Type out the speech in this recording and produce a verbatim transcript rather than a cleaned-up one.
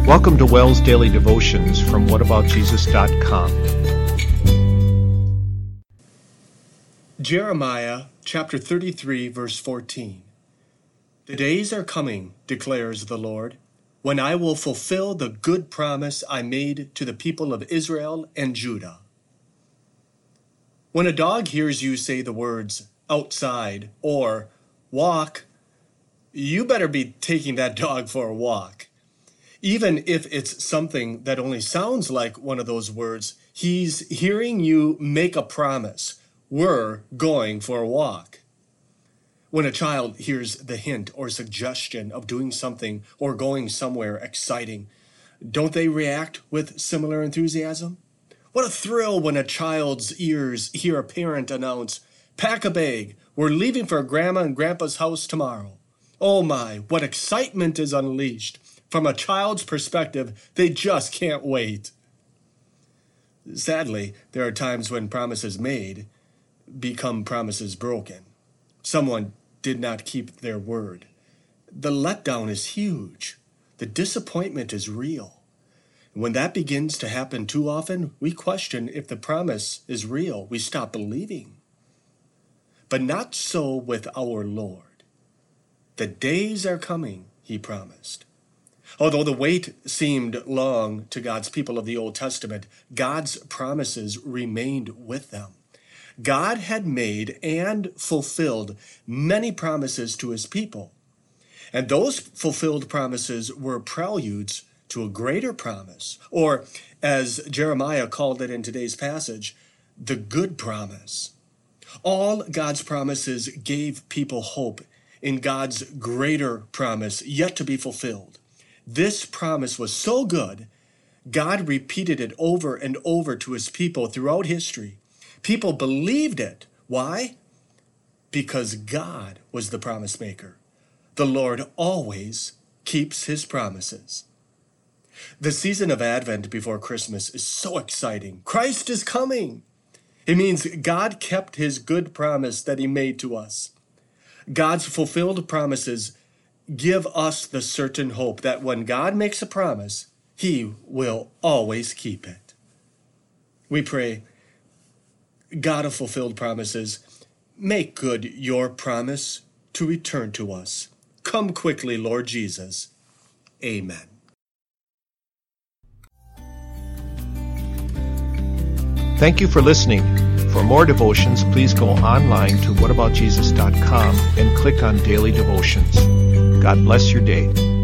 Welcome to Wells Daily Devotions from what about jesus dot com. Jeremiah chapter thirty-three, verse fourteen. The days are coming, declares the Lord, when I will fulfill the good promise I made to the people of Israel and Judah. When a dog hears you say the words outside or walk, you better be taking that dog for a walk. Even if it's something that only sounds like one of those words, he's hearing you make a promise. We're going for a walk. When a child hears the hint or suggestion of doing something or going somewhere exciting, don't they react with similar enthusiasm? What a thrill when a child's ears hear a parent announce, "Pack a bag, we're leaving for Grandma and Grandpa's house tomorrow." Oh my, what excitement is unleashed. From a child's perspective, they just can't wait. Sadly, there are times when promises made become promises broken. Someone did not keep their word. The letdown is huge. The disappointment is real. When that begins to happen too often, we question if the promise is real. We stop believing. But not so with our Lord. The days are coming, he promised. Although the wait seemed long to God's people of the Old Testament, God's promises remained with them. God had made and fulfilled many promises to his people. And those fulfilled promises were preludes to a greater promise, or as Jeremiah called it in today's passage, the good promise. All God's promises gave people hope in God's greater promise yet to be fulfilled. This promise was so good, God repeated it over and over to his people throughout history. People believed it. Why? Because God was the promise maker. The Lord always keeps his promises. The season of Advent before Christmas is so exciting. Christ is coming. It means God kept his good promise that he made to us. God's fulfilled promises give us the certain hope that when God makes a promise, he will always keep it. We pray, God of fulfilled promises, make good your promise to return to us. Come quickly, Lord Jesus. Amen. Thank you for listening. For more devotions, please go online to what about jesus dot com and click on Daily Devotions. God bless your day.